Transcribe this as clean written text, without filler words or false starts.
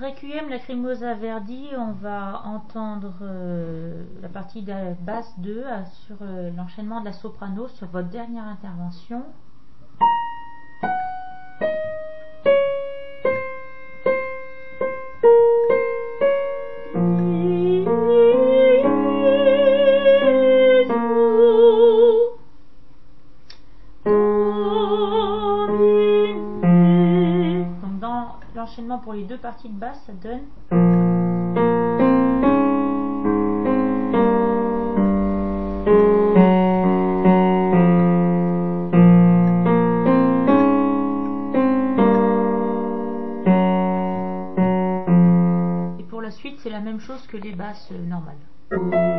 Requiem Lacrimosa Verdi, on va entendre la partie de la basse 2 sur l'enchaînement de la soprano sur votre dernière intervention. Donc dans l'enchaînement pour les deux parties de basse, ça donne